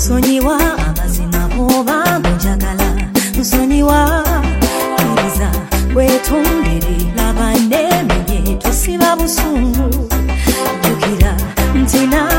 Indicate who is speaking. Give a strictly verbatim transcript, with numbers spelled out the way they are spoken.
Speaker 1: nsonyiwa amazima bwoba njagala nsonyiwa kiriza wetondere laba nemenye tusiba busungu jukira ntina